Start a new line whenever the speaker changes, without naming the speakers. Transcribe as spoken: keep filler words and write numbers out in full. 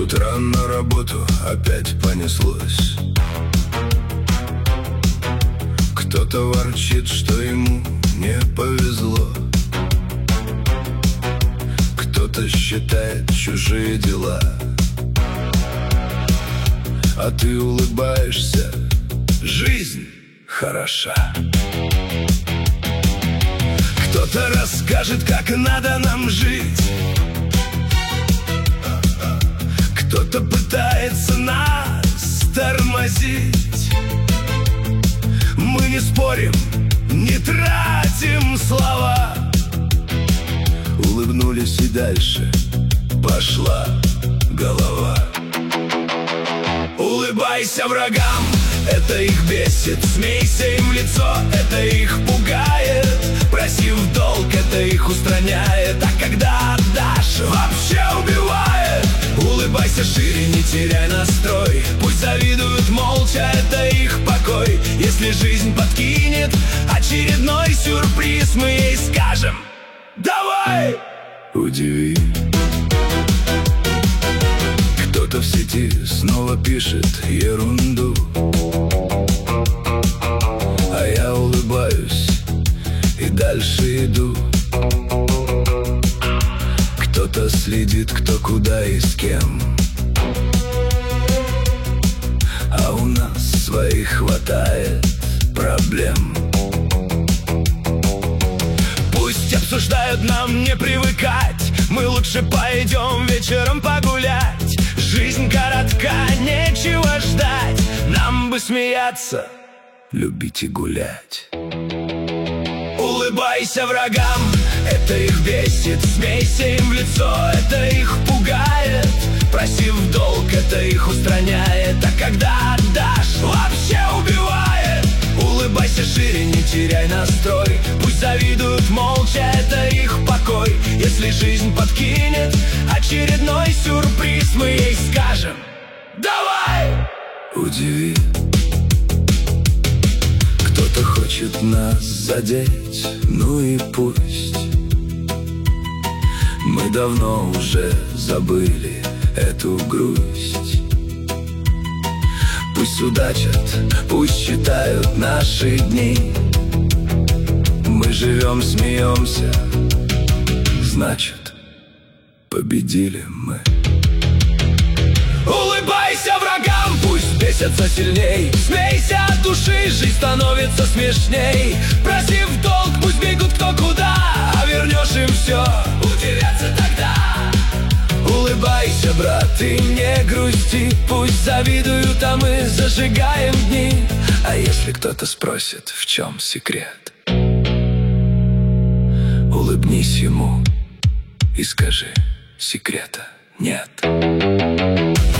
Утро на работу опять понеслось. Кто-то ворчит, что ему не повезло. Кто-то считает чужие дела, а ты улыбаешься, жизнь хороша. Кто-то расскажет, как надо нам жить. Кто-то пытается нас тормозить. Мы не спорим, не тратим слова. Улыбнулись и дальше пошла голова. Улыбайся врагам, это их бесит. Смейся им в лицо, это их пугает. Проси в долг, это их устраняет. А когда отдашь, вообще убивает. Улыбайся шире, не теряй настрой. Пусть завидуют молча, это их покой. Если жизнь подкинет очередной сюрприз, мы ей скажем: давай, удиви. Кто-то в сети снова пишет ерунду, а я улыбаюсь и дальше иду. Кто-то следит, кто куда и с кем, а у нас своих хватает проблем. Пусть обсуждают, нам не привыкать. Мы лучше пойдем вечером погулять. Жизнь коротка, нечего ждать. Нам бы смеяться, любить и гулять. Улыбайся врагам, это их бесит. Смейся им в лицо, это их пугает. Проси в долг, это их устраняет. А когда отдашь, вообще убивает. Улыбайся шире, не теряй настрой. Пусть завидуют молча, это их покой. Если жизнь подкинет очередной сюрприз, мы ей скажем: давай, удиви. Кто-то хочет нас задеть, ну и пусть. Мы давно уже забыли эту грусть. Пусть судачат, пусть считают наши дни. Мы живем, смеемся, значит, победили мы. Улыбайся врагам, пусть бесятся сильней. Смейся от души, жизнь становится смешней. Проси в долг, пусть бегут кто куда, а вернешь им все, удивятся тогда. Улыбайся, брат, и не грусти. Пусть завидуют, а мы зажигаем дни. А если кто-то спросит, в чем секрет, улыбнись ему и скажи: секрета нет.